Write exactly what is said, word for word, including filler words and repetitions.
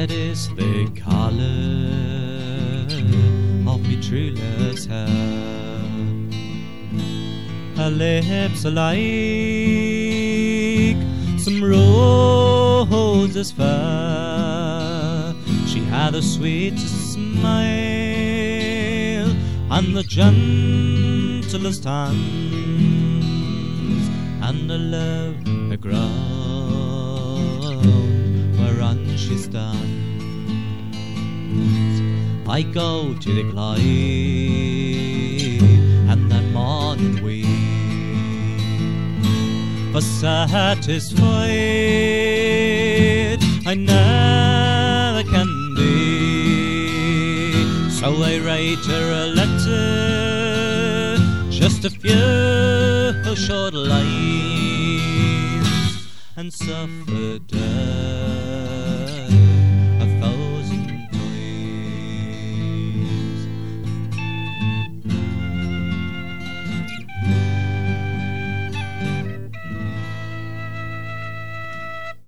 It is the colour of me true love's hair. Her lips are like some roses fair. She had the sweetest smile and the gentlest hands, and the love the ground whereon she stands. I go to the Clyde and that morning weep, but satisfied I never can be. So I write her a letter, just a few short lines, and suffer death